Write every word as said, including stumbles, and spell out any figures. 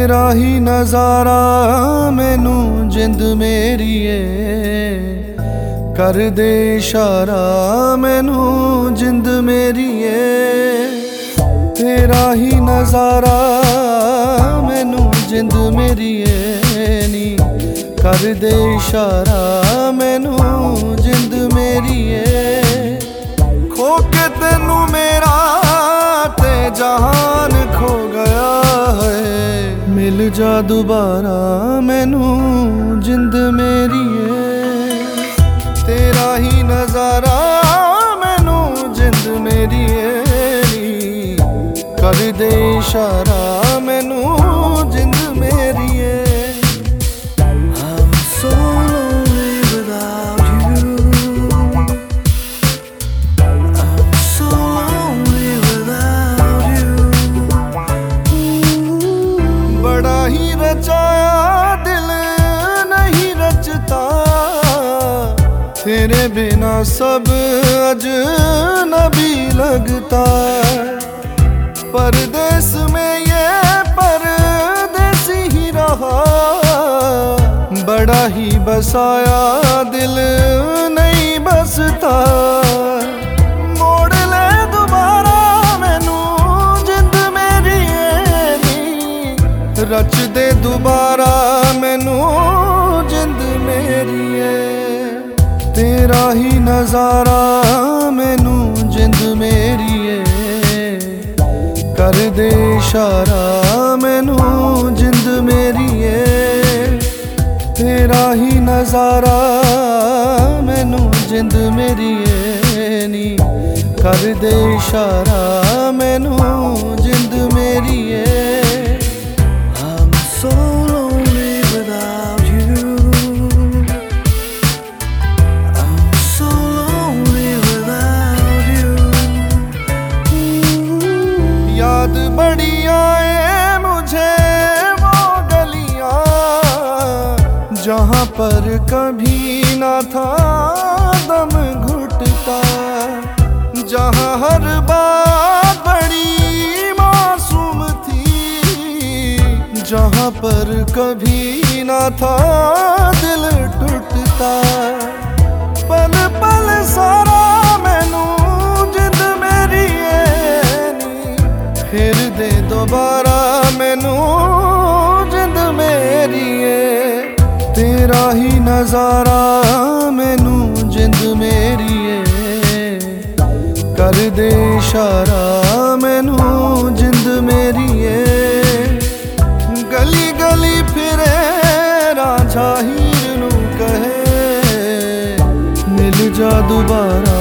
तेरा ही नजारा मैनू जिंद मेरीए, कर दे इशारा मैनू जिंद मेरीए। तेरा ही नजारा मैनू जिंद मेरीए नी, कर दे इशारा मैनू जिंद मेरीए। खो के तेनू मेरा ते जहान खो गया है, मिल जा दोबारा मैनू जिंद मेरीए। तेरा ही नजारा मैनू जिंद मेरीए नी, कर दे इशारा मैनू जिंद मेरीए। बड़ा ही रचाया दिल नहीं रचता, तेरे बिना सब अजनबी लगता। परदेस में ये परदेसी ही रहा, बड़ा ही बसाया दिल नहीं बसता। मोड़ ले दोबारा मैनू जिंद मेरीए नी, रच दे दोबारा मैनू जिंद मेरीए। तेरा ही नजारा मैनू जिंद मेरीए, कर दे इशारा मैनू जिंद मेरीए। तेरा ही नजारा मैनू जिंद मेरीए नी, कर दे इशारा मैनू जिंद मेरीए। I'm so lonely without you, I'm so lonely without you। याद बड़ी आए मुझे वो गलियां, जहाँ पर कभी ना था दम घुटता। जहाँ हर बात बड़ी मासूम थी, जहाँ पर कभी ना था दिल टूटता। पल पल सारा मैनू जिंद मेरीए नी, फिर दे दोबारा मैनू जिंद मेरीए। तेरा ही नजारा मैनू जिंद मेरीए, कर दे इशारा मैनू जिंद मेरीए। गली गली फिरे रांझा हीर नू कहे, मिल जा दोबारा